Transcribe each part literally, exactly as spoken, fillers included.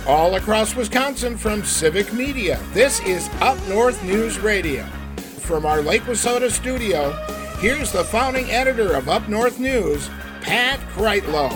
All across Wisconsin from Civic Media, this is Up North News Radio. From our Lake Wissota studio, here's the founding editor of Up North News, Pat Kreitlow.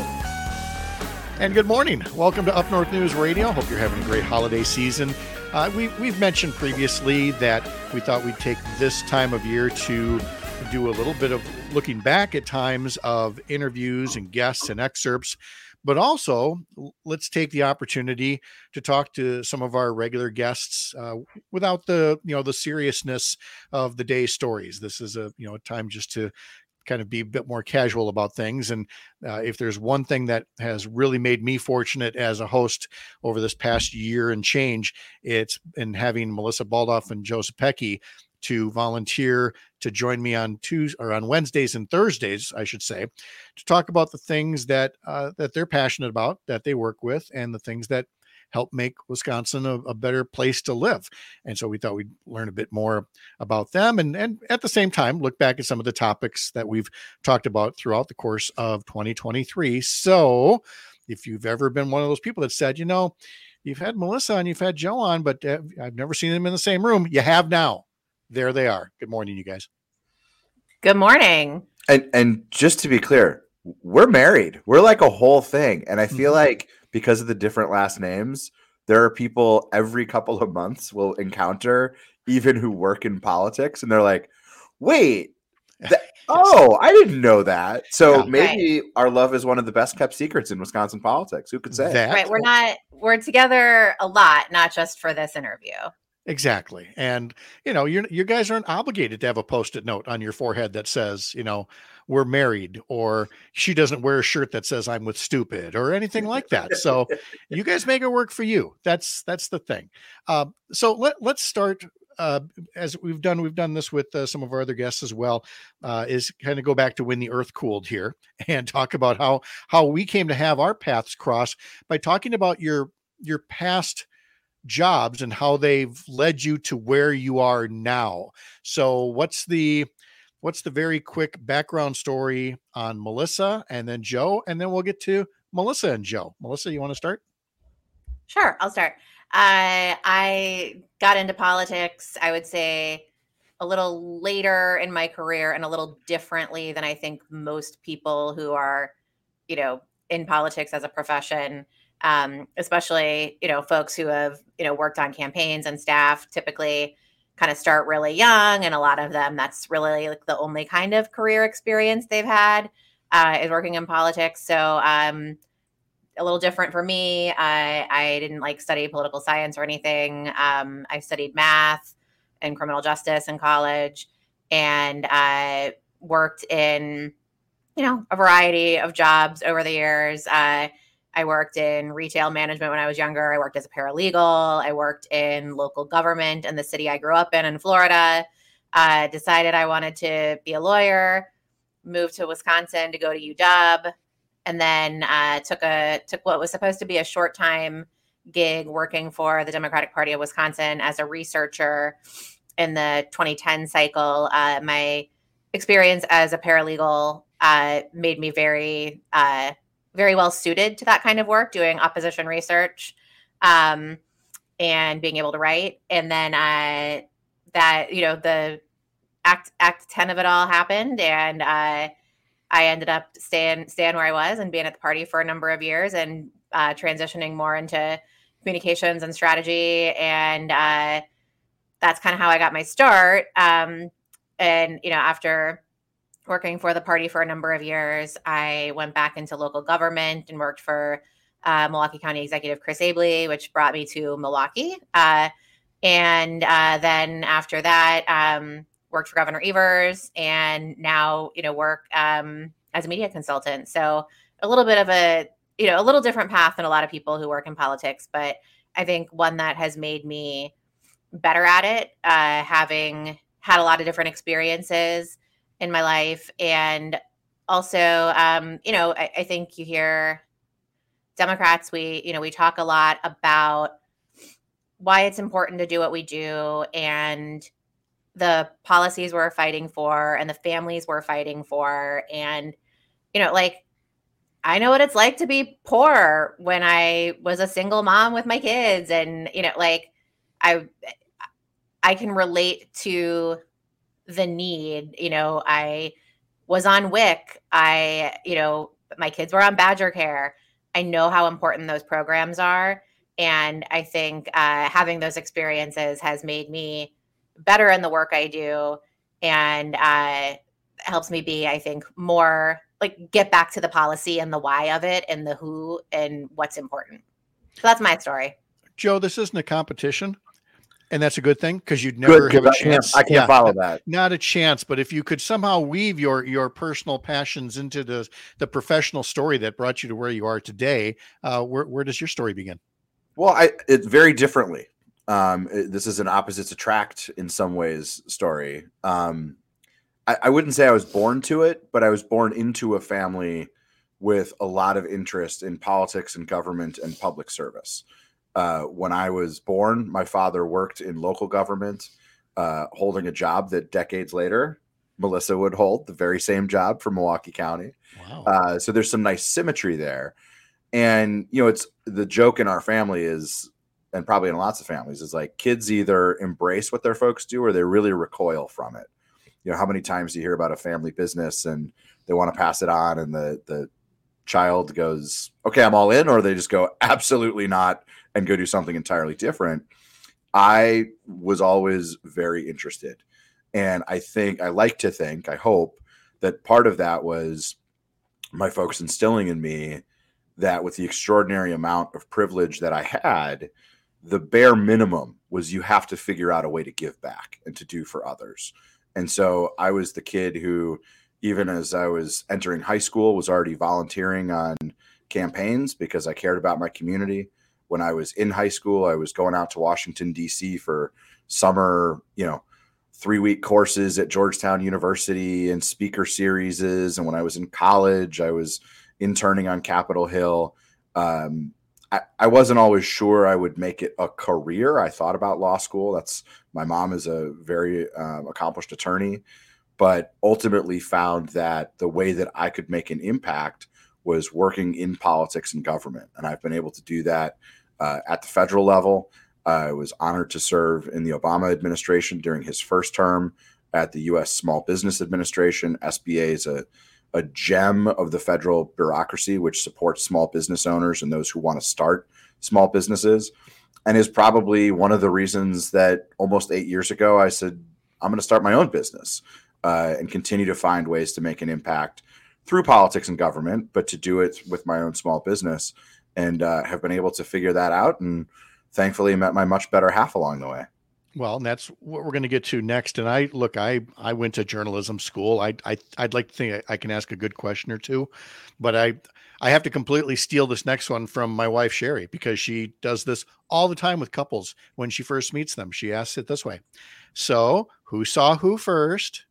And good morning. Welcome to Up North News Radio. Hope you're having a great holiday season. Uh, we, we've mentioned previously that we thought we'd take this time of year to do a little bit of looking back at times of interviews and guests and excerpts, but also let's take the opportunity to talk to some of our regular guests uh, without the, you know, the seriousness of the day's stories. This is a, you know, a time just to kind of be a bit more casual about things. And uh, if there's one thing that has really made me fortunate as a host over this past year and change, it's in having Melissa Baldoff and Joe Zepecki to volunteer to join me on Tuesdays or on Wednesdays and Thursdays, I should say, to talk about the things that uh, that they're passionate about, that they work with, and the things that help make Wisconsin a, a better place to live. And so we thought we'd learn a bit more about them, and and at the same time look back at some of the topics that we've talked about throughout the course of twenty twenty-three. So if you've ever been one of those people that said, you know, you've had Melissa and you've had Joe on, but uh, I've never seen them in the same room, you have now. There they are. Good morning, you guys. Good morning. And and just to be clear, we're married. We're like a whole thing. And I feel mm-hmm. like because of the different last names, there are people every couple of months will encounter, even who work in politics, and they're like, wait, th- oh, I didn't know that. So yeah. maybe right. our love is one of the best kept secrets in Wisconsin politics. Who could say? That, right. We're not, we're together a lot, not just for this interview. Exactly. And, you know, you you guys aren't obligated to have a Post-it note on your forehead that says, you know, we're married, or she doesn't wear a shirt that says I'm with stupid, or anything like that. So you guys make it work for you. That's that's the thing. Uh, so let, let's start uh, as we've done. We've done this with uh, some of our other guests as well, uh, is kind of go back to when the earth cooled here and talk about how how we came to have our paths cross by talking about your your past jobs and how they've led you to where you are now. So what's the what's the very quick background story on Melissa and then Joe, and then we'll get to Melissa and Joe. Melissa, you want to start? Sure, I'll start. Uh, I got into politics, I would say, a little later in my career and a little differently than I think most people who are, you know, in politics as a profession. Um, especially, you know, folks who have, you know, worked on campaigns and staff typically kind of start really young. And a lot of them, that's really like the only kind of career experience they've had uh, is working in politics. So um, a little different for me. I, I didn't like study political science or anything. Um, I studied math and criminal justice in college, and I worked in, you know, a variety of jobs over the years. Uh, I worked in retail management when I was younger. I worked as a paralegal. I worked in local government in the city I grew up in, in Florida. I uh, decided I wanted to be a lawyer, moved to Wisconsin to go to U W, and then uh, took a took what was supposed to be a short time gig working for the Democratic Party of Wisconsin as a researcher in the twenty ten cycle. Uh, my experience as a paralegal uh, made me very uh, very well suited to that kind of work, doing opposition research um, and being able to write. And then uh, that, you know, the act act ten of it all happened. And uh, I ended up staying, staying where I was and being at the party for a number of years and uh, transitioning more into communications and strategy. And uh, that's kind of how I got my start. Um, and, you know, after working for the party for a number of years, I went back into local government and worked for uh, Milwaukee County Executive Chris Abele, which brought me to Milwaukee. Uh, and uh, then after that, um, worked for Governor Evers, and now, you know, work um, as a media consultant. So a little bit of a, you know, a little different path than a lot of people who work in politics, but I think one that has made me better at it, uh, having had a lot of different experiences in my life. And also, um, you know, I, I think you hear Democrats, we, you know, we talk a lot about why it's important to do what we do and the policies we're fighting for and the families we're fighting for. And, you know, like, I know what it's like to be poor when I was a single mom with my kids. And, you know, like I, I can relate to the need. You know, I was on W I C. I, you know, my kids were on Badger Care. I know how important those programs are. And I think uh, having those experiences has made me better in the work I do, and uh, helps me be, I think, more like get back to the policy and the why of it and the who and what's important. So that's my story. Joe, this isn't a competition, and that's a good thing, because you'd never Good, have a I can't, chance. I can't Yeah, follow that. Not a chance. But if you could somehow weave your your personal passions into the the professional story that brought you to where you are today, uh, where where does your story begin? Well, I it very differently. Um, it- this is an opposites attract in some ways story. Um, I, I wouldn't say I was born to it, but I was born into a family with a lot of interest in politics and government and public service. Uh, when I was born, my father worked in local government, uh, holding a job that decades later, Melissa would hold, the very same job for Milwaukee County. Wow. Uh, so there's some nice symmetry there. And, you know, it's the joke in our family is, and probably in lots of families, is like kids either embrace what their folks do or they really recoil from it. You know, how many times do you hear about a family business and they want to pass it on and the, the child goes, okay, I'm all in, or they just go, absolutely not, and go do something entirely different. I was always very interested. And I think, I like to think, I hope that part of that was my folks instilling in me that with the extraordinary amount of privilege that I had, the bare minimum was you have to figure out a way to give back and to do for others. And so I was the kid who, even as I was entering high school, was already volunteering on campaigns because I cared about my community. When I was in high school, I was going out to Washington, D C for summer, you know, three week courses at Georgetown University and speaker series. And when I was in college, I was interning on Capitol Hill. Um, I, I wasn't always sure I would make it a career. I thought about law school. That's my mom is a very um, accomplished attorney, but ultimately found that the way that I could make an impact was working in politics and government. And I've been able to do that uh, at the federal level. I was honored to serve in the Obama administration during his first term at the U S Small Business Administration. S B A is a, a gem of the federal bureaucracy, which supports small business owners and those who want to start small businesses, and is probably one of the reasons that almost eight years ago, I said, I'm going to start my own business uh, and continue to find ways to make an impact through politics and government, but to do it with my own small business, and uh, have been able to figure that out. And thankfully met my much better half along the way. Well, and that's what we're going to get to next. And I look, I, I went to journalism school. I, I, I'd like to think I can ask a good question or two, but I, I have to completely steal this next one from my wife, Sherry, because she does this all the time with couples. When she first meets them, she asks it this way. So who saw who first?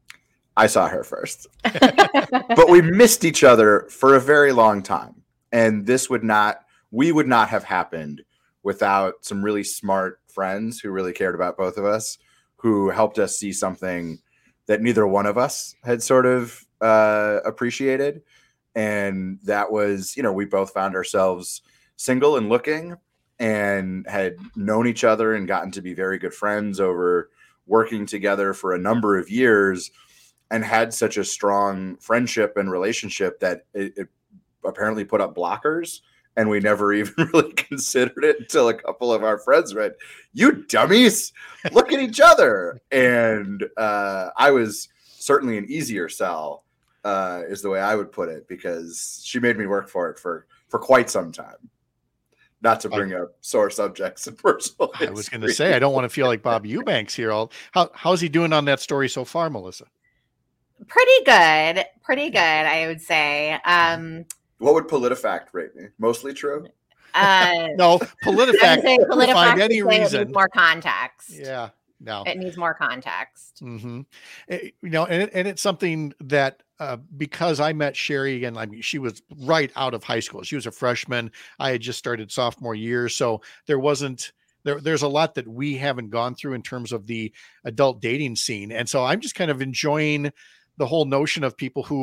I saw her first, but we missed each other for a very long time. And this would not, we would not have happened without some really smart friends who really cared about both of us, who helped us see something that neither one of us had sort of uh, appreciated. And that was, you know, we both found ourselves single and looking, and had known each other and gotten to be very good friends over working together for a number of years, and had such a strong friendship and relationship that it, it apparently put up blockers. And we never even really considered it until a couple of our friends went, "You dummies, look at each other." And uh, I was certainly an easier sell, uh, is the way I would put it, because she made me work for it for, for quite some time. Not to bring up sore subjects and personal history. I was going to say, I don't want to feel like Bob Eubanks here. All how how's he doing on that story so far, Melissa? Pretty good. Pretty good, I would say. Um, What would PolitiFact rate me? Mostly true? uh, No, PolitiFact. say PolitiFact Find any would say it reason. needs more context. Yeah, no. It needs more context. Mm-hmm. It- you know, and, it, and it's something that uh, because I met Sherry again, I mean, she was right out of high school. She was a freshman. I had just started sophomore year. So there wasn't, there, there's a lot that we haven't gone through in terms of the adult dating scene. And so I'm just kind of enjoying the whole notion of people who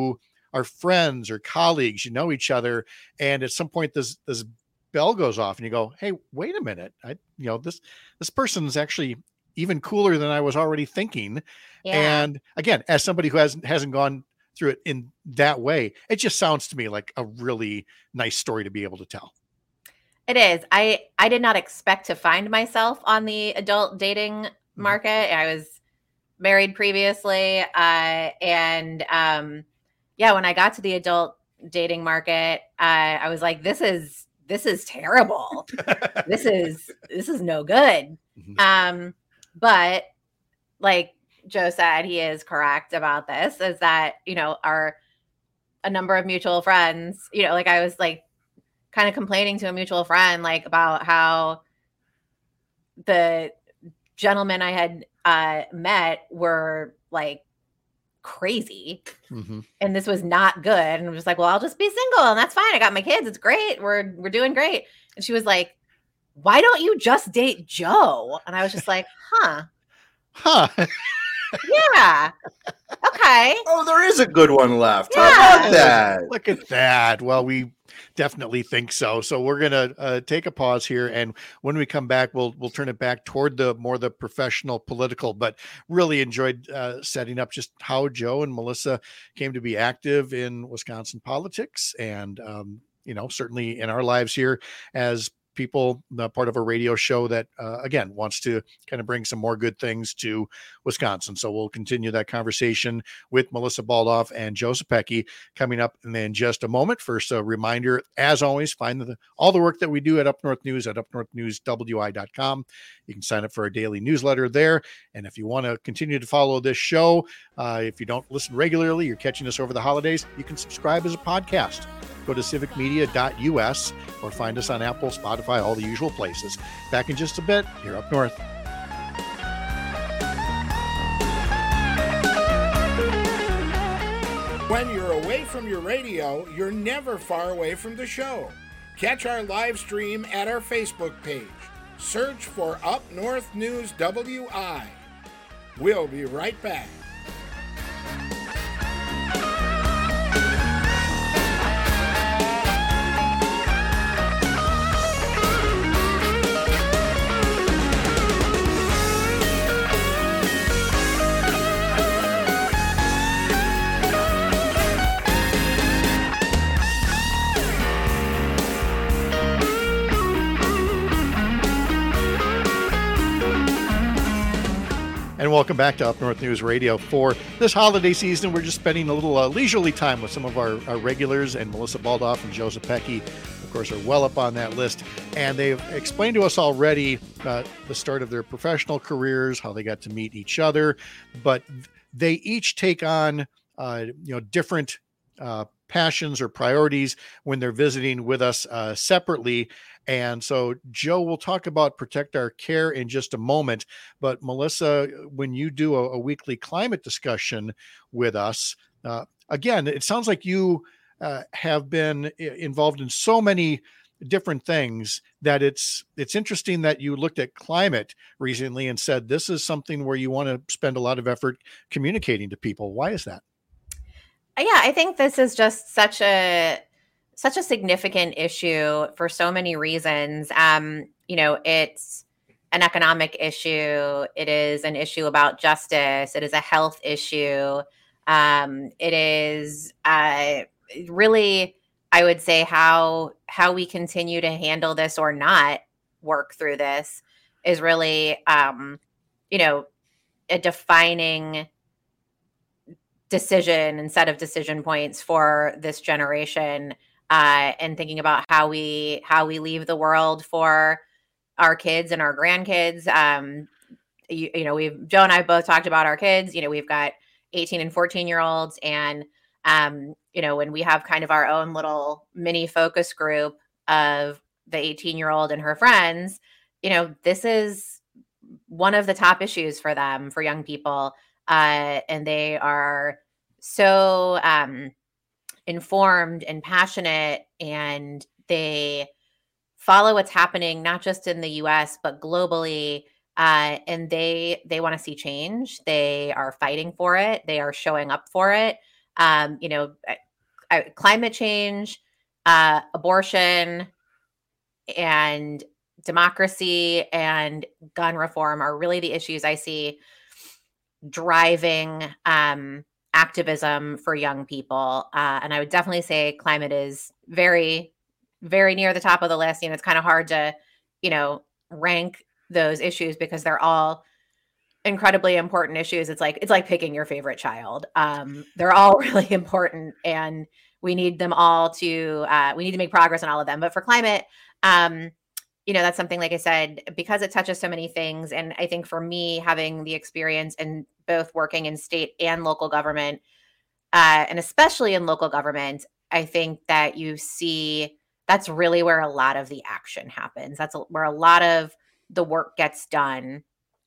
are friends or colleagues, you know each other, and at some point this this bell goes off and you go, hey, wait a minute, I you know this this person's actually even cooler than I was already thinking. Yeah. And again, as somebody who hasn't hasn't gone through it in that way, it just sounds to me like a really nice story to be able to tell. It is. I I did not expect to find myself on the adult dating market. Mm-hmm. I was married previously, uh, and um, yeah, when I got to the adult dating market, uh, I was like, "This is this is terrible. this is this is no good." Mm-hmm. Um, but like Joe said, he is correct about this. Is that you know our a number of mutual friends. You know, like I was like. kind of complaining to a mutual friend, like about how the gentlemen I had uh, met were like crazy. Mm-hmm. And this was not good. And I'm just like, well, I'll just be single and that's fine. I got my kids. It's great. We're, we're doing great. And she was like, why don't you just date Joe? And I was just like, huh, huh. Yeah. Okay. Oh, there is a good one left. Yeah. How about that? Look at that. Well, we definitely think so. So we're going to uh, take a pause here. And when we come back, we'll, we'll turn it back toward the more the professional political, but really enjoyed uh, setting up just how Joe and Melissa came to be active in Wisconsin politics. And, um, you know, certainly in our lives here as people, uh, part of a radio show that, uh, again, wants to kind of bring some more good things to Wisconsin. So we'll continue that conversation with Melissa Baldauf and Joe Zepecki coming up in just a moment. First, a reminder, as always, find the, all the work that we do at Up North News at up north news w i dot com. You can sign up for a daily newsletter there. And if you want to continue to follow this show, uh, if you don't listen regularly, you're catching us over the holidays, you can subscribe as a podcast. Go to civic media dot u s or find us on Apple, Spotify, all the usual places. Back in just a bit, here Up North. When you're away from your radio, you're never far away from the show. Catch our live stream at our Facebook page. Search for Up North News W I. We'll be right back. And welcome back to Up North News Radio. For this holiday season, we're just spending a little uh, leisurely time with some of our, our regulars, and Melissa Baldauf and Joe Zepecki, of course, are well up on that list. And they've explained to us already uh, the start of their professional careers, how they got to meet each other, but they each take on uh, you know different uh, passions or priorities when they're visiting with us uh, separately. And so, Joe, we'll talk about Protect Our Care in just a moment. But Melissa, when you do a, a weekly climate discussion with us, uh, again, it sounds like you uh, have been involved in so many different things that it's it's interesting that you looked at climate recently and said this is something where you want to spend a lot of effort communicating to people. Why is that? Yeah, I think this is just such a such a significant issue for so many reasons. Um, you know, it's an economic issue. It is an issue about justice. It is a health issue. Um, it is uh, really, I would say, how how we continue to handle this or not work through this is really, um, you know, a defining decision and set of decision points for this generation. Uh, and thinking about how we how we leave the world for our kids and our grandkids. Um, you, you know, we've Joe and I both talked about our kids. You know, we've got eighteen and fourteen year olds, and um, you know, when we have kind of our own little mini focus group of the eighteen year old and her friends, you know, this is one of the top issues for them, for young people, uh, and they are so. Um, informed and passionate, and they follow what's happening not just in the U S but globally, uh, and they they want to see change. They are fighting for it. They are showing up for it. Um, you know, I, climate change, uh, abortion, and democracy and gun reform are really the issues I see driving um, activism for young people. Uh, and I would definitely say climate is very, very near the top of the list. You know, it's kind of hard to, you know, rank those issues because they're all incredibly important issues. It's like, it's like picking your favorite child. Um, they're all really important, and we need them all to, uh, we need to make progress on all of them. But for climate, um, you know, that's something, like I said, because it touches so many things. And I think for me, having the experience in both working in state and local government, uh, and especially in local government, I think that you see that's really where a lot of the action happens. That's where a lot of the work gets done.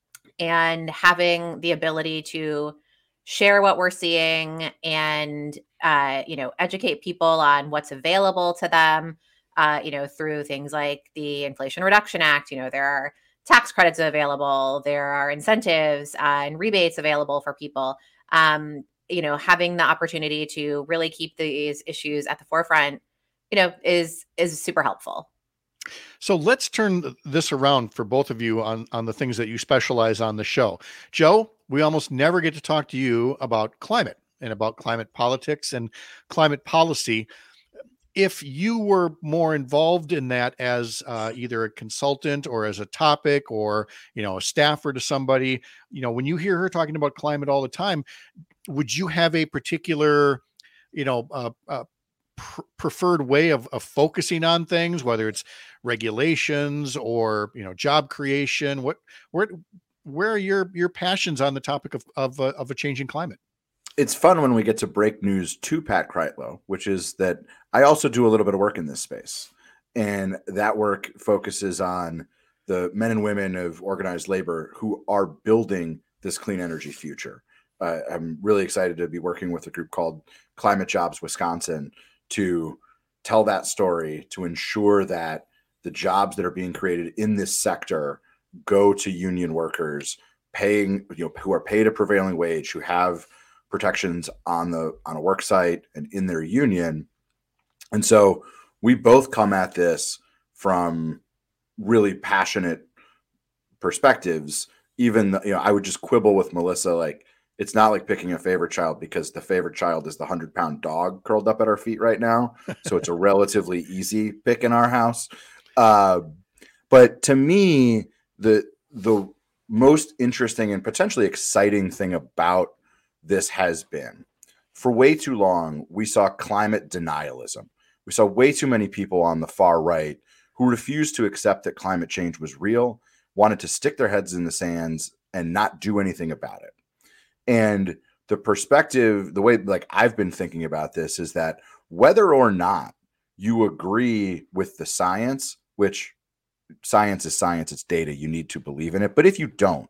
And having the ability to share what we're seeing and, uh, you know, educate people on what's available to them, uh, you know, through things like the Inflation Reduction Act. You know, there are tax credits available, there are incentives uh, and rebates available for people. Um, you know, having the opportunity to really keep these issues at the forefront, you know, is is super helpful. So let's turn this around for both of you on, on the things that you specialize on the show. Joe, we almost never get to talk to you about climate and about climate politics and climate policy. If you were more involved in that as uh, either a consultant or as a topic or, you know, a staffer to somebody, you know, when you hear her talking about climate all the time, would you have a particular, you know, uh, uh, pr- preferred way of, of focusing on things, whether it's regulations or, you know, job creation? What, where, where are your, your passions on the topic of, of, uh, of a changing climate? It's fun when we get to break news to Pat Kreitlow, which is that I also do a little bit of work in this space. And that work focuses on the men and women of organized labor who are building this clean energy future. Uh, I'm really excited to be working with a group called Climate Jobs Wisconsin to tell that story, to ensure that the jobs that are being created in this sector go to union workers paying, you know, who are paid a prevailing wage, who have protections on the on a work site and in their union. And so we both come at this from really passionate perspectives. Even the, you know, I would just quibble with Melissa, like, it's not like picking a favorite child because the favorite child is the hundred pound dog curled up at our feet right now. So it's a relatively easy pick in our house. Uh, but to me, the the most interesting and potentially exciting thing about this has been, for way too long, we saw climate denialism. We saw way too many people on the far right who refused to accept that climate change was real, wanted to stick their heads in the sands and not do anything about it. And the perspective, the way like I've been thinking about this is that whether or not you agree with the science, which science is science, it's data, you need to believe in it. But if you don't,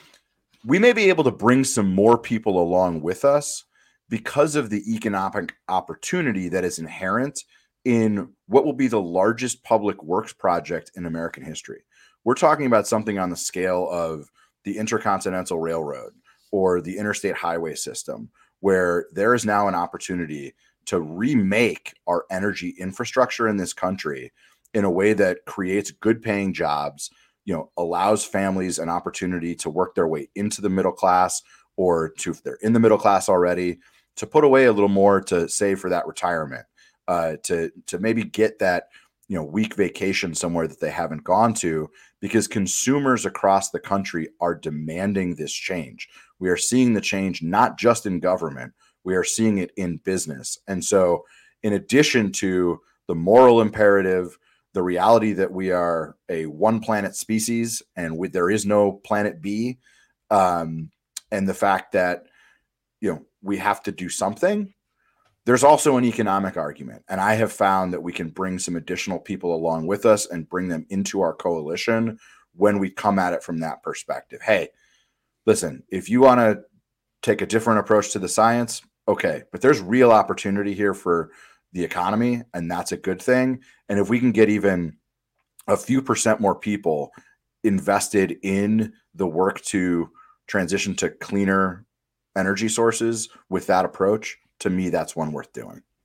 we may be able to bring some more people along with us because of the economic opportunity that is inherent in what will be the largest public works project in American history. We're talking about something on the scale of the Intercontinental Railroad or the interstate highway system, where there is now an opportunity to remake our energy infrastructure in this country in a way that creates good paying jobs, you know, allows families an opportunity to work their way into the middle class, or to, if they're in the middle class already, to put away a little more to save for that retirement, uh, to, to maybe get that, you know, week vacation somewhere that they haven't gone to, because consumers across the country are demanding this change. We are seeing the change not just in government, we are seeing it in business. And so in addition to the moral imperative, the reality that we are a one planet species and we, there is no planet B, um, and the fact that, you know, we have to do something, there's also an economic argument. And I have found that we can bring some additional people along with us and bring them into our coalition when we come at it from that perspective. Hey, listen, if you want to take a different approach to the science, okay, but there's real opportunity here for the economy, and that's a good thing. And if we can get even a few percent more people invested in the work to transition to cleaner energy sources with that approach, to me, that's one worth doing.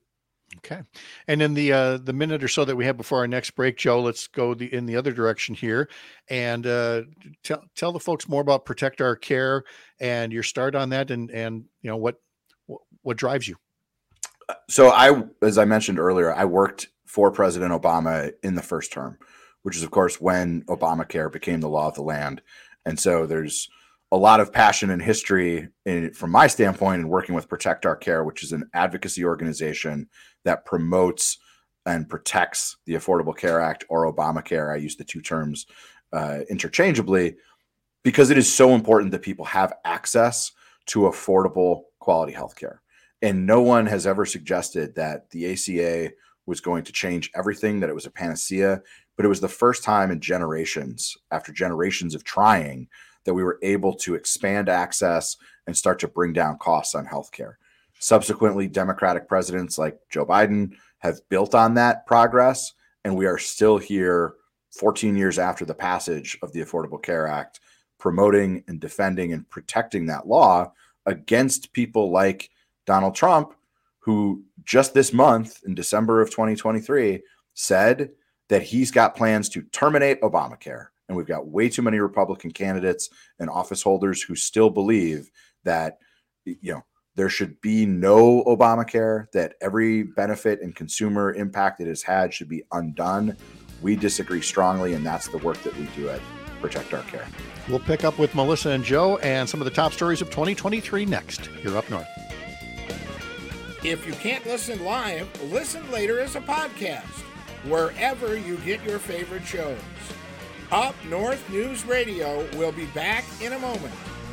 Okay. And in the uh, the minute or so that we have before our next break, Joe, let's go the, in the other direction here and uh, tell tell the folks more about Protect Our Care and your start on that, and and you know what what, what drives you. So I, as I mentioned earlier, I worked for President Obama in the first term, which is of course when Obamacare became the law of the land, and so there's a lot of passion and history in, from my standpoint in working with Protect Our Care, which is an advocacy organization that promotes and protects the Affordable Care Act, or Obamacare. I use the two terms uh, interchangeably because it is so important that people have access to affordable quality healthcare. And no one has ever suggested that the A C A was going to change everything, that it was a panacea, but it was the first time in generations, after generations of trying, that we were able to expand access and start to bring down costs on healthcare. Subsequently, Democratic presidents like Joe Biden have built on that progress, and we are still here fourteen years after the passage of the Affordable Care Act, promoting and defending and protecting that law against people like Donald Trump, who just this month in December of twenty twenty-three said that he's got plans to terminate Obamacare. And we've got way too many Republican candidates and office holders who still believe that, you know, there should be no Obamacare, that every benefit and consumer impact it has had should be undone. We disagree strongly, and that's the work that we do at Protect Our Care. We'll pick up with Melissa and Joe and some of the top stories of twenty twenty-three next here up north. If you can't listen live, listen later as a podcast, wherever you get your favorite shows. Up North News Radio will be back in a moment.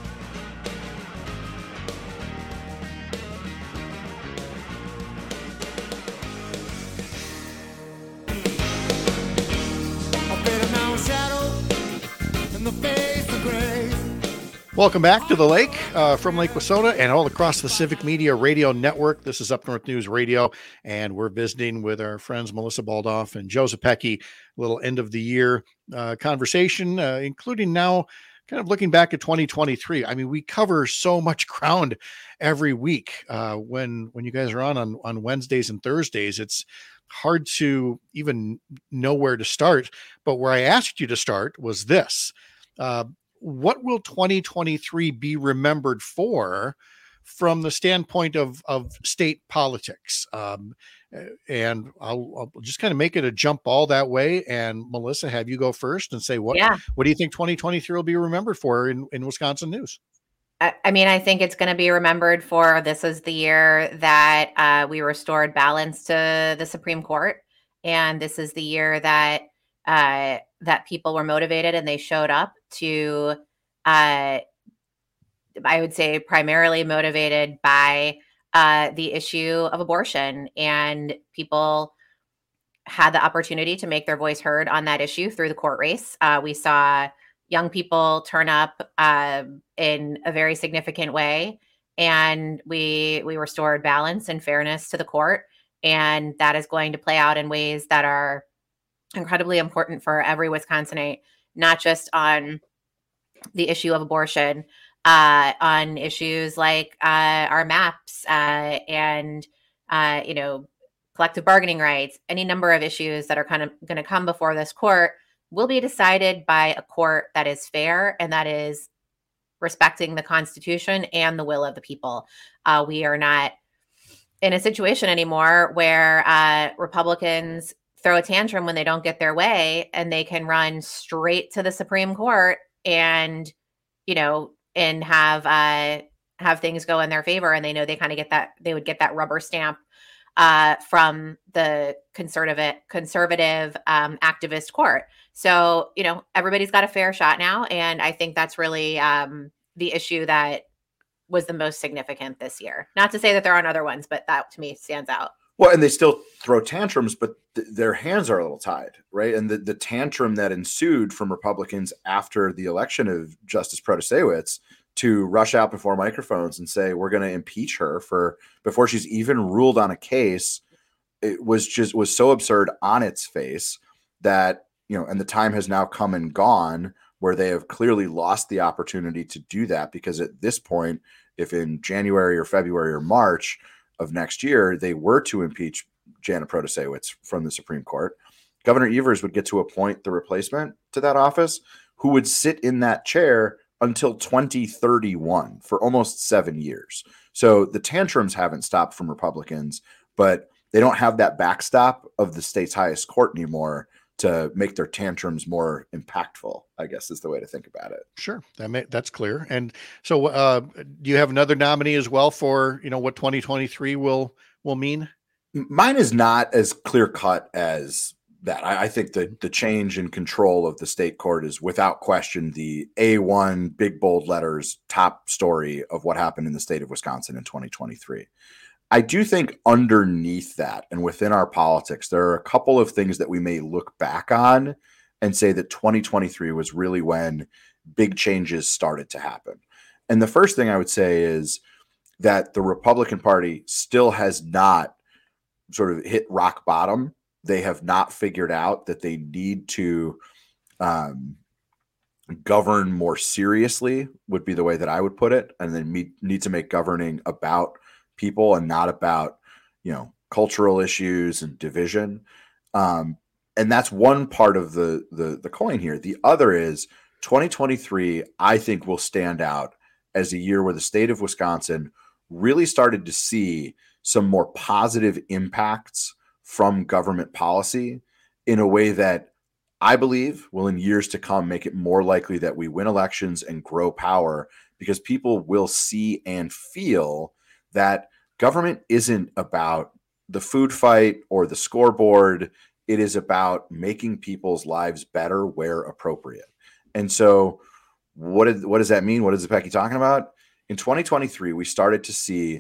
Welcome back to the lake uh, from Lake Wissota and all across the Civic Media Radio Network. This is Up North News Radio, and we're visiting with our friends Melissa Baldoff and Joe Zepecki. A little end of the year uh, conversation, uh, including now kind of looking back at twenty twenty-three. I mean, we cover so much ground every week. Uh, when when you guys are on, on on Wednesdays and Thursdays, it's hard to even know where to start. But where I asked you to start was this. Uh, What will twenty twenty-three be remembered for from the standpoint of, of state politics? Um, and I'll, I'll just kind of make it a jump ball that way. And Melissa, have you go first and say, what, yeah. what do you think twenty twenty-three will be remembered for in, in Wisconsin news? I, I mean, I think it's going to be remembered for this is the year that uh, we restored balance to the Supreme Court. And this is the year that uh, that people were motivated and they showed up to, uh, I would say, primarily motivated by uh, the issue of abortion. And people had the opportunity to make their voice heard on that issue through the court race. Uh, we saw young people turn up uh, in a very significant way. And we we restored balance and fairness to the court. And that is going to play out in ways that are incredibly important for every Wisconsinite, not just on the issue of abortion, uh, on issues like uh, our maps uh, and, uh, you know, collective bargaining rights. Any number of issues that are kind of going to come before this court will be decided by a court that is fair and that is respecting the Constitution and the will of the people. Uh, we are not in a situation anymore where uh, Republicans throw a tantrum when they don't get their way and they can run straight to the Supreme Court and, you know, and have uh, have things go in their favor. And they know they kind of get that, they would get that rubber stamp uh, from the conservative, conservative um, activist court. So, you know, everybody's got a fair shot now. And I think that's really um, the issue that was the most significant this year. Not to say that there aren't other ones, but that to me stands out. Well, and they still throw tantrums, but th- their hands are a little tied, right? And the, the tantrum that ensued from Republicans after the election of Justice Protasiewicz to rush out before microphones and say, we're going to impeach her for before she's even ruled on a case, it was just was so absurd on its face that, you know, and the time has now come and gone where they have clearly lost the opportunity to do that, because at this point, if in January or February or March of next year, they were to impeach Janet Protasewicz from the Supreme Court. Governor Evers would get to appoint the replacement to that office who would sit in that chair until twenty thirty-one, for almost seven years. So the tantrums haven't stopped from Republicans, but they don't have that backstop of the state's highest court anymore to make their tantrums more impactful, I guess is the way to think about it. Sure. That may, that's clear. And so uh, do you have another nominee as well for, you know, what twenty twenty-three will, will mean? Mine is not as clear cut as that. I, I think that the change in control of the state court is without question the A one big bold letters top story of what happened in the state of Wisconsin in twenty twenty-three. I do think underneath that and within our politics, there are a couple of things that we may look back on and say that twenty twenty-three was really when big changes started to happen. And the first thing I would say is that the Republican Party still has not sort of hit rock bottom. They have not figured out that they need to um, govern more seriously, would be the way that I would put it. And then me, need to make governing about people and not about, you know, cultural issues and division. Um, and that's one part of the, the, the coin here. The other is twenty twenty-three, I think, will stand out as a year where the state of Wisconsin really started to see some more positive impacts from government policy in a way that I believe will in years to come make it more likely that we win elections and grow power, because people will see and feel that government isn't about the food fight or the scoreboard. It is about making people's lives better where appropriate. And so what, did, what does that mean? What is Becky talking about? In twenty twenty-three, we started to see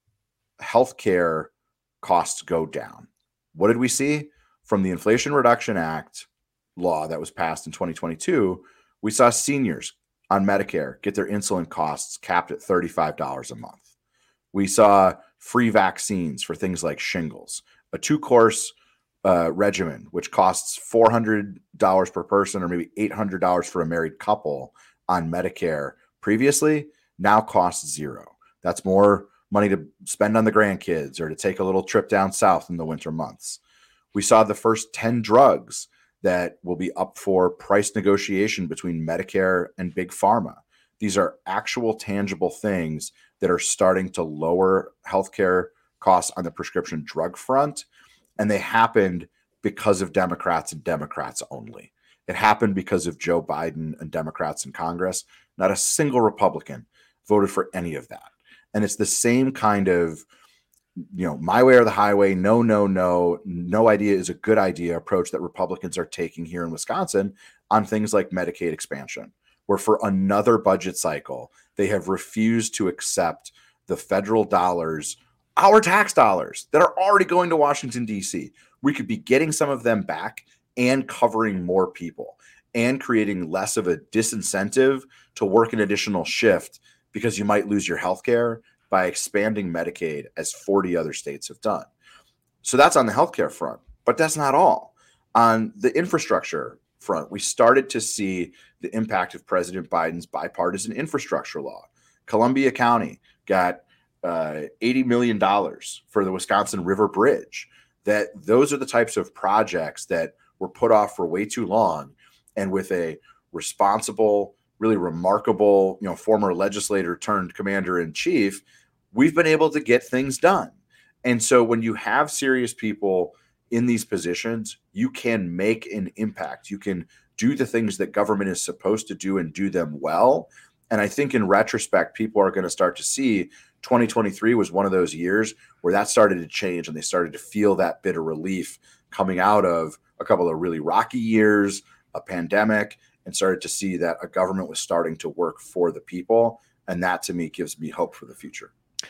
healthcare costs go down. What did we see? From the Inflation Reduction Act law that was passed in twenty twenty-two, we saw seniors on Medicare get their insulin costs capped at thirty-five dollars a month. We saw free vaccines for things like shingles, a two-course uh, regimen, which costs four hundred dollars per person or maybe eight hundred dollars for a married couple on Medicare previously, now costs zero. That's more money to spend on the grandkids or to take a little trip down south in the winter months. We saw the first ten drugs that will be up for price negotiation between Medicare and Big Pharma. These are actual tangible things that are starting to lower healthcare costs on the prescription drug front. And they happened because of Democrats and Democrats only. It happened because of Joe Biden and Democrats in Congress. Not a single Republican voted for any of that. And it's the same kind of, you know, my way or the highway, no, no, no, no idea is a good idea approach that Republicans are taking here in Wisconsin on things like Medicaid expansion, where for another budget cycle, they have refused to accept the federal dollars, our tax dollars that are already going to Washington, D C. We could be getting some of them back and covering more people and creating less of a disincentive to work an additional shift because you might lose your health care by expanding Medicaid, as forty other states have done. So that's on the healthcare front, but that's not all. On the infrastructure front, we started to see the impact of President Biden's bipartisan infrastructure law. Columbia County got uh, eighty million dollars for the Wisconsin River Bridge. That those are the types of projects that were put off for way too long. And with a responsible, really remarkable, you know, former legislator turned commander in chief, we've been able to get things done. And so when you have serious people in these positions, you can make an impact. You can do the things that government is supposed to do and do them well. And I think in retrospect, people are going to start to see twenty twenty-three was one of those years where that started to change and they started to feel that bit of relief coming out of a couple of really rocky years, a pandemic, and started to see that a government was starting to work for the people. And that to me gives me hope for the future.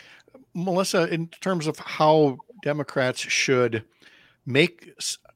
Melissa, in terms of how Democrats should make,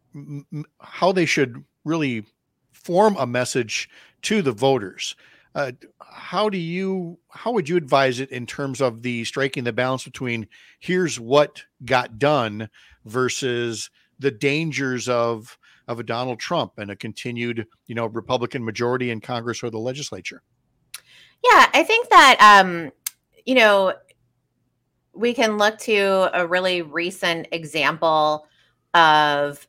how they should really form a message to the voters, uh, how do you, how would you advise it in terms of the striking the balance between here's what got done versus the dangers of of a Donald Trump and a continued, you know, Republican majority in Congress or the legislature? Yeah, I think that, um, you know, we can look to a really recent example of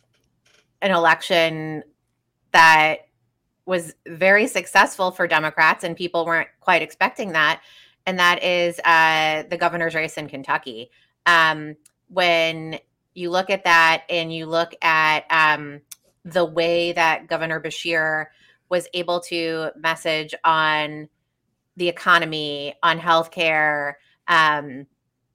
an election that was very successful for Democrats, and people weren't quite expecting that. And that is uh, the governor's race in Kentucky. Um, when you look at that and you look at um, the way that Governor Beshear was able to message on the economy, on healthcare, um,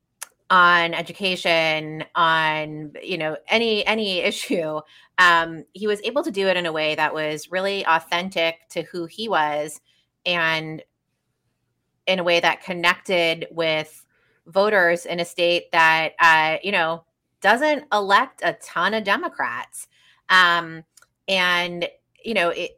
on education, on, you know, any any issue, um, he was able to do it in a way that was really authentic to who he was, and in a way that connected with voters in a state that, uh, you know, doesn't elect a ton of Democrats. Um, and, you know, it,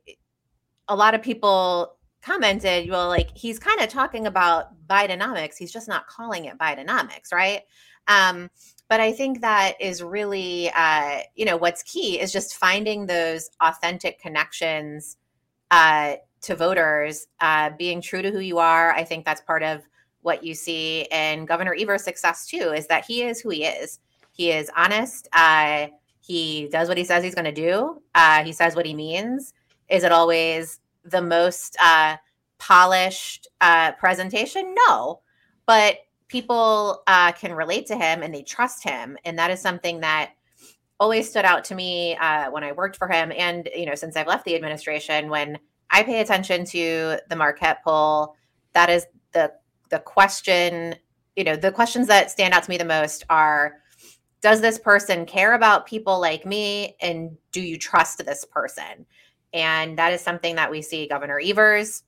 a lot of people commented, well, like, he's kind of talking about Bidenomics. He's just not calling it Bidenomics, right? Um, but I think that is really, uh, you know, what's key is just finding those authentic connections uh, to voters, uh, being true to who you are. I think that's part of what you see in Governor Evers' success too, is that he is who he is. He is honest. Uh, he does what he says he's going to do. Uh, he says what he means. Is it always the most uh, polished uh, presentation? No, but people uh, can relate to him and they trust him. And that is something that always stood out to me uh, when I worked for him. And, you know, since I've left the administration, when I pay attention to the Marquette poll, that is the the question, you know, the questions that stand out to me the most are, does this person care about people like me? And do you trust this person? And that is something that we see Governor Evers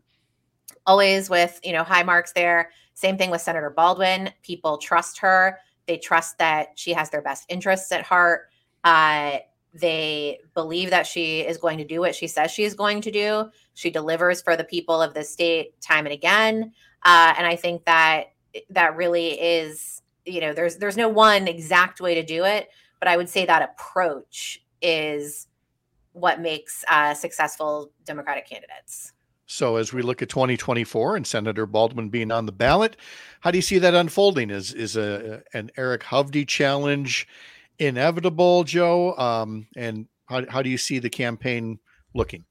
always with, you know, high marks there. Same thing with Senator Baldwin. People trust her. They trust that she has their best interests at heart. Uh, they believe that she is going to do what she says she is going to do. She delivers for the people of the state time and again. Uh, and I think that that really is, you know, there's there's no one exact way to do it, but I would say that approach is what makes uh, successful Democratic candidates. So as we look at twenty twenty-four and Senator Baldwin being on the ballot, how do you see that unfolding? Is is a an Eric Hovde challenge inevitable, Joe? Um, and how how do you see the campaign looking?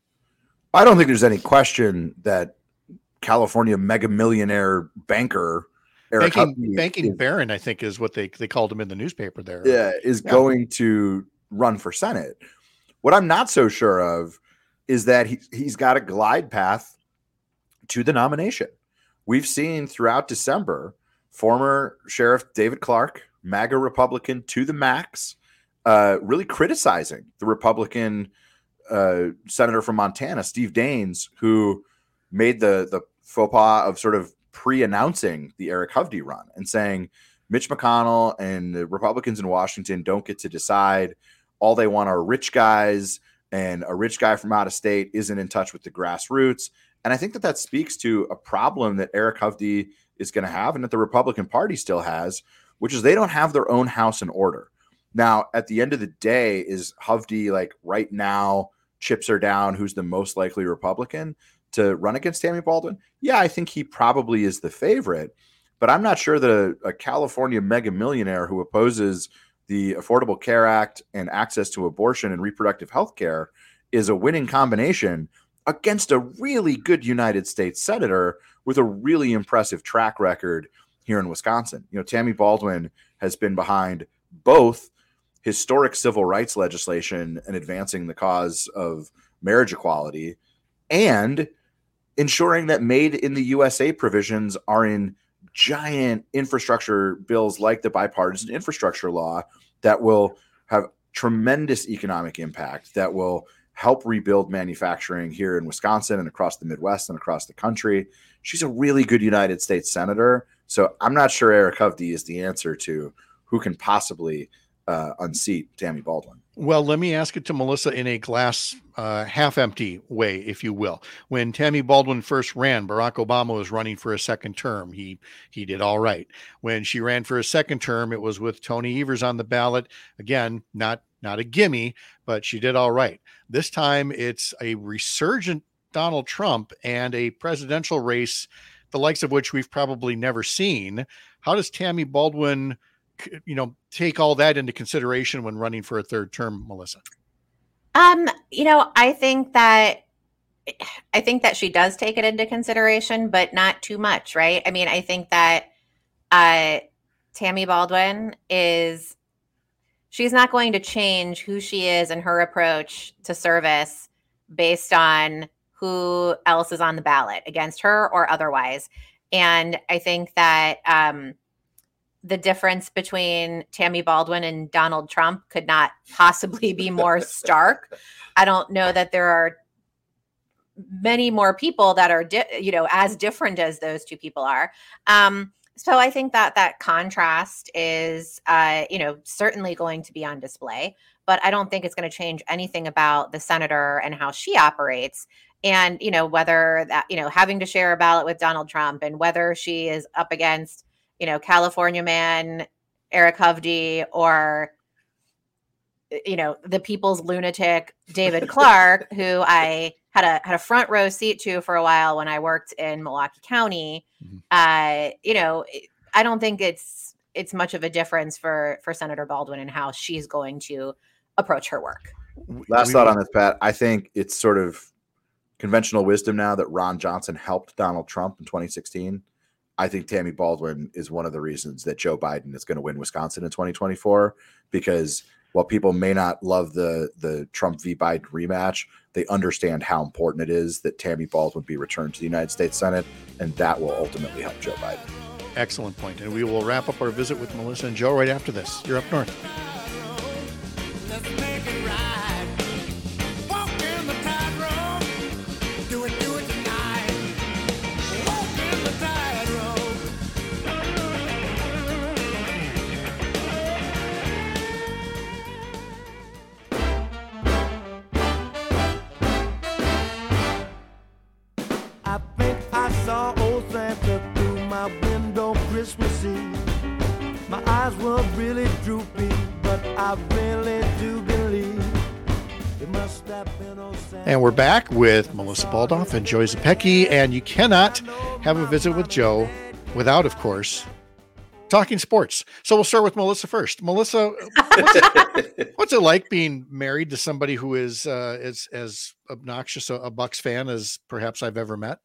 I don't think there's any question that California mega millionaire banker Eric banking, Hovde banking is, baron, I think, is what they they called him in the newspaper there. Yeah, is yeah. going to run for Senate. What I'm not so sure of is that he, he's got a glide path to the nomination. We've seen throughout December, former Sheriff David Clarke, MAGA Republican to the max, uh, really criticizing the Republican uh, senator from Montana, Steve Daines, who made the, the faux pas of sort of pre-announcing the Eric Hovde run and saying Mitch McConnell and the Republicans in Washington don't get to decide. All they want are rich guys, and a rich guy from out of state isn't in touch with the grassroots. And I think that that speaks to a problem that Eric Hovde is going to have and that the Republican Party still has, which is they don't have their own house in order. Now, at the end of the day, is Hovde, like, right now, chips are down, who's the most likely Republican to run against Tammy Baldwin? Yeah, I think he probably is the favorite, but I'm not sure that a, a California mega millionaire who opposes the Affordable Care Act and access to abortion and reproductive health care is a winning combination against a really good United States senator with a really impressive track record here in Wisconsin. You know, Tammy Baldwin has been behind both historic civil rights legislation and advancing the cause of marriage equality and ensuring that made in the U S A provisions are in giant infrastructure bills like the bipartisan infrastructure law that will have tremendous economic impact, that will help rebuild manufacturing here in Wisconsin and across the Midwest and across the country. She's a really good United States senator. So I'm not sure Eric Hovde is the answer to who can possibly uh, unseat Tammy Baldwin. Well, let me ask it to Melissa in a glass uh, half empty way, if you will. When Tammy Baldwin first ran, Barack Obama was running for a second term. He he did all right. When she ran for a second term, it was with Tony Evers on the ballot. Again, not not a gimme, but she did all right. This time it's a resurgent Donald Trump and a presidential race, the likes of which we've probably never seen. How does Tammy Baldwin you know, take all that into consideration when running for a third term, Melissa? Um, you know, I think that I think that she does take it into consideration, but not too much, right? I mean, I think that uh, Tammy Baldwin is, she's not going to change who she is and her approach to service based on who else is on the ballot against her or otherwise. And I think that um, the difference between Tammy Baldwin and Donald Trump could not possibly be more stark. I don't know that there are many more people that are, di- you know, as different as those two people are. Um, so I think that that contrast is, uh, you know, certainly going to be on display, but I don't think it's going to change anything about the senator and how she operates. And, you know, whether that, you know, having to share a ballot with Donald Trump and whether she is up against, you know, California man Eric Hovde or, you know, the people's lunatic David Clark, who I had a had a front row seat to for a while when I worked in Milwaukee County. Mm-hmm. Uh, you know, I don't think it's it's much of a difference for for Senator Baldwin and how she's going to approach her work. Last we, thought on this, Pat. I think it's sort of conventional wisdom now that Ron Johnson helped Donald Trump in twenty sixteen. I think Tammy Baldwin is one of the reasons that Joe Biden is going to win Wisconsin in twenty twenty-four, because while people may not love the the Trump v. Biden rematch, they understand how important it is that Tammy Baldwin be returned to the United States Senate, and that will ultimately help Joe Biden. Excellent point. And we will wrap up our visit with Melissa and Joe right after this. You're up north. Christmas Eve. My eyes were really droopy, but I really do believe it must have been on Santa. And we're back with Melissa Baldoff and Joey Zepecki, and you cannot have a visit with Joe without, of course, talking sports. So we'll start with Melissa first. Melissa, what's it, what's it like being married to somebody who is uh, as as obnoxious a, a Bucks fan as perhaps I've ever met?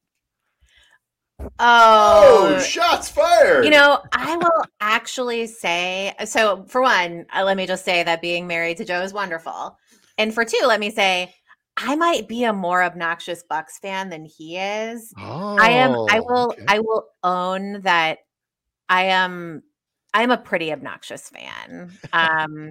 Oh, oh, shots fired. You know, I will actually say, so for one, uh, let me just say that being married to Joe is wonderful. And for two, let me say, I might be a more obnoxious Bucks fan than he is. Oh, I am, I will, okay. I will own that I am, I am a pretty obnoxious fan. Um,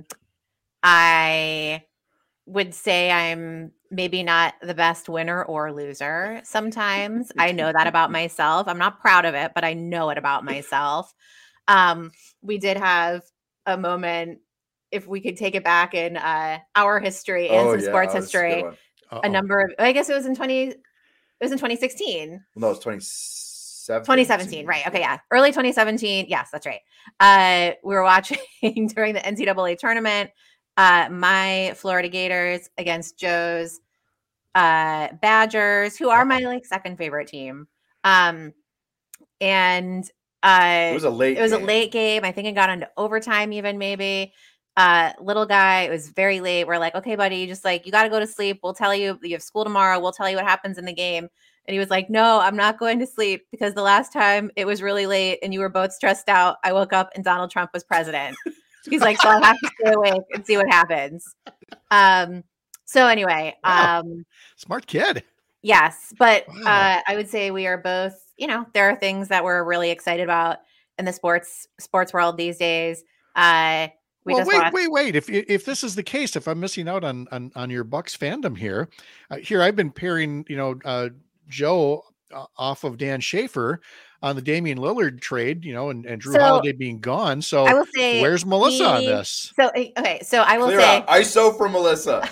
I would say I'm maybe not the best winner or loser sometimes. I know that about myself. I'm not proud of it, but I know it about myself. Um, we did have a moment, if we could take it back in uh, our history and oh, some yeah, sports history, a number of, I guess it was in twenty, it was in twenty sixteen. No, it was twenty seventeen. twenty seventeen, right. Okay, yeah. Early twenty seventeen. Yes, that's right. Uh, we were watching during the N C double A tournament. Uh, my Florida Gators against Joe's uh, Badgers, who are my like second favorite team. Um, and uh, it was a late. It was game. a late game. I think it got into overtime, even maybe. Uh, little guy, it was very late. We're like, okay, buddy, just like you got to go to sleep. We'll tell you you have school tomorrow. We'll tell you what happens in the game. And he was like, no, I'm not going to sleep because the last time it was really late and you were both stressed out. I woke up and Donald Trump was president. He's like, so I'll have to stay awake and see what happens. Um, so anyway, wow. um, smart kid. Yes. But wow. uh, I would say we are both, you know, there are things that we're really excited about in the sports, sports world these days. Uh, we well, just wait, wanna- wait, wait. If, if this is the case, if I'm missing out on, on, on your Bucks fandom here, uh, here, I've been pairing, you know, uh, Joe uh, off of Dan Schaefer on the Damian Lillard trade, you know, and, and Drew So, Holiday being gone. So I will say where's Melissa we- on this? So, okay. So I will Clear say, out. I S O for Melissa.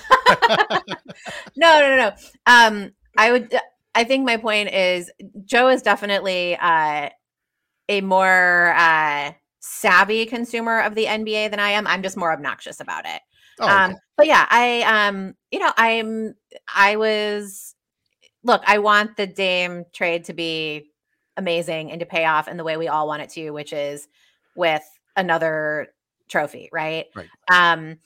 no, no, no, no. Um, I would, I think my point is Joe is definitely uh, a more uh, savvy consumer of the N B A than I am. I'm just more obnoxious about it. Oh, okay. Um, but yeah, I, um, you know, I'm, I was, look, I want the Dame trade to be amazing and to pay off in the way we all want it to, which is with another trophy, right? Right. Um,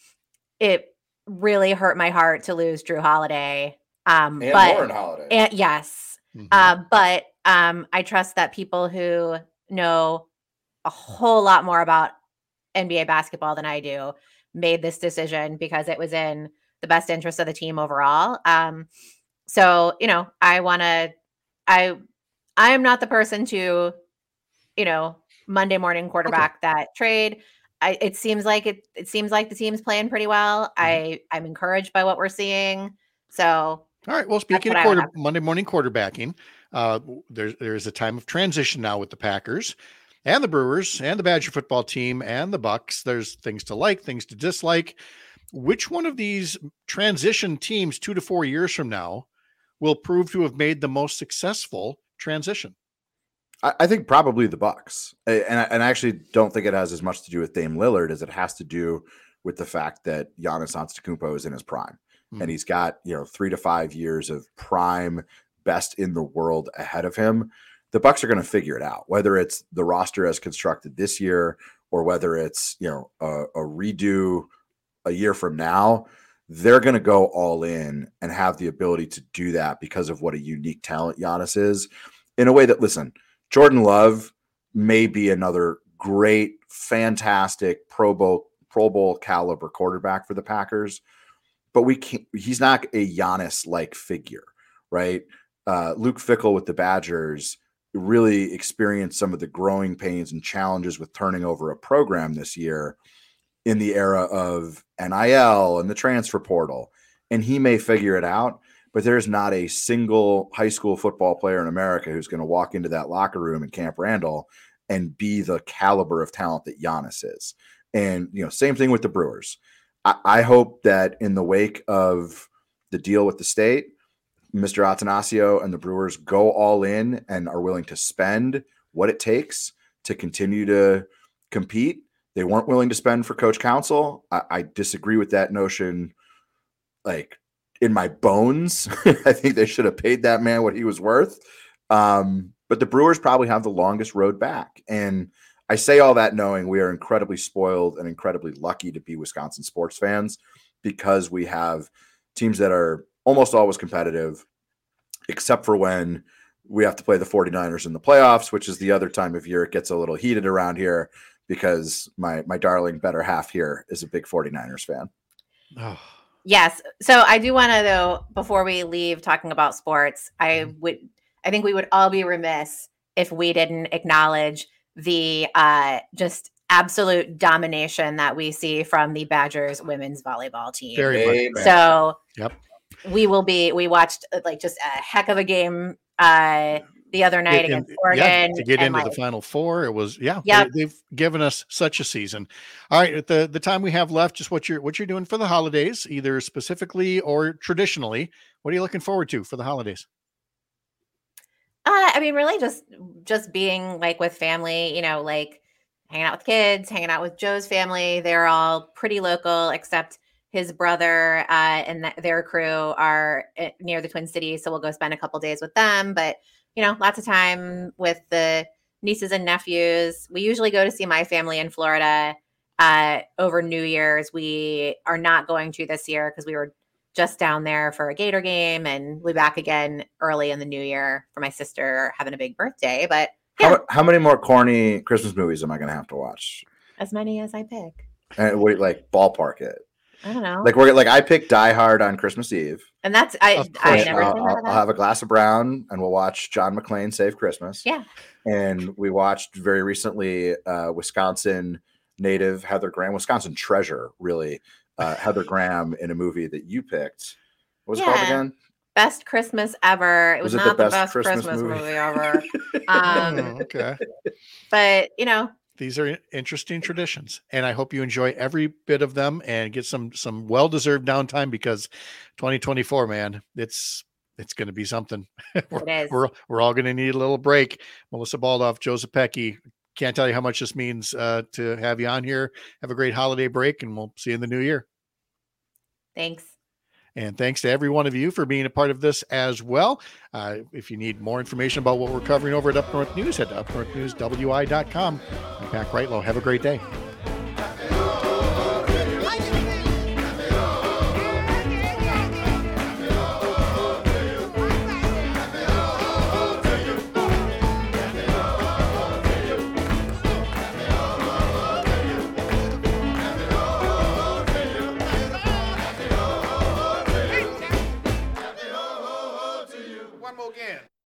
it really hurt my heart to lose Drew Holiday. Um, And but Lauren Holiday. and, yes, Mhm. uh, but um, I trust that people who know a whole lot more about N B A basketball than I do made this decision because it was in the best interest of the team overall. Um, so, you know, I want to, I, I am not the person to, you know, Monday morning quarterback that trade. I, it seems like it, it seems like the team's playing pretty well. I, I'm encouraged by what we're seeing. So, All right. Well, speaking of what I quarter, would have. Monday morning quarterbacking, uh, there's there's a time of transition now with the Packers and the Brewers and the Badger football team and the Bucks. There's things to like, things to dislike. Which one of these transition teams two to four years from now will prove to have made the most successful transition? I, I think probably the Bucks, and I, and I actually don't think it has as much to do with Dame Lillard as it has to do with the fact that Giannis Antetokounmpo is in his prime, Hmm. and he's got you know three to five years of prime best in the world ahead of him. The Bucks are going to figure it out, whether it's the roster as constructed this year or whether it's you know a, a redo a year from now. They're going to go all in and have the ability to do that because of what a unique talent Giannis is, in a way that, listen, Jordan Love may be another great, fantastic Pro Bowl, Pro Bowl caliber quarterback for the Packers, but we can't, he's not a Giannis-like figure, right? Uh, Luke Fickell with the Badgers really experienced some of the growing pains and challenges with turning over a program this year in the era of N I L and the transfer portal. And he may figure it out, but there's not a single high school football player in America who's going to walk into that locker room in Camp Randall and be the caliber of talent that Giannis is. And, you know, same thing with the Brewers. I, I hope that in the wake of the deal with the state, Mister Atanasio and the Brewers go all in and are willing to spend what it takes to continue to compete. They weren't willing to spend for Coach Council. I, I disagree with that notion. Like in my bones, I think they should have paid that man what he was worth. Um, but the Brewers probably have the longest road back. And I say all that knowing we are incredibly spoiled and incredibly lucky to be Wisconsin sports fans because we have teams that are almost always competitive, except for when we have to play the 49ers in the playoffs, which is the other time of year it gets a little heated around here because my my darling better half here is a big 49ers fan. Oh. Yes. So I do want to, though, before we leave talking about sports, I would, I think we would all be remiss if we didn't acknowledge the uh, just absolute domination that we see from the Badgers women's volleyball team. Very Amen. much. So Yep. we will be, we watched uh, like just a heck of a game uh, the other night In- against yeah, Oregon. to get and, into like, the Final Four, it was yeah. Yep. They, they've given us such a season. All right, at the the time we have left, just what you're what you're doing for the holidays, either specifically or traditionally. What are you looking forward to for the holidays? Uh, I mean, really just just being like with family, you know, like hanging out with kids, hanging out with Joe's family. They're all pretty local, except his brother uh, and th- their crew are uh, near the Twin Cities. So we'll go spend a couple days with them. But, you know, lots of time with the nieces and nephews. We usually go to see my family in Florida uh, over New Year's. We are not going to this year because we were just down there for a Gator game, and we'll be back again early in the new year for my sister having a big birthday. But yeah, How, how many more corny Christmas movies am I going to have to watch? as many as I pick. And wait, like ballpark it. I don't know. Like we're like I picked Die Hard on Christmas Eve. and that's I Of I course. never I'll, seen I'll, that. I'll have a glass of brown and we'll watch John McClane Save Christmas. Yeah. And we watched very recently uh, Wisconsin native Heather Graham, Wisconsin treasure, really. Uh, Heather Graham in a movie that you picked. What was it called Yeah. again? Best Christmas ever. It was, Was it the not the best best, Christmas Christmas, movie? movie? ever. um, Oh, okay. but you know, These are interesting traditions, and I hope you enjoy every bit of them and get some some well-deserved downtime because twenty twenty-four, man, it's it's going to be something. we're, it is. we're we're all going to need a little break. Melissa Baldoff, Joe Zepecki, can't tell you how much this means uh, to have you on here. Have a great holiday break, and we'll see you in the new year. Thanks. And thanks to every one of you for being a part of this as well. Uh, if you need more information about what we're covering over at Up North News, head to up north news w i dot com. I'm Pat Greitlow. Have a great day. go again.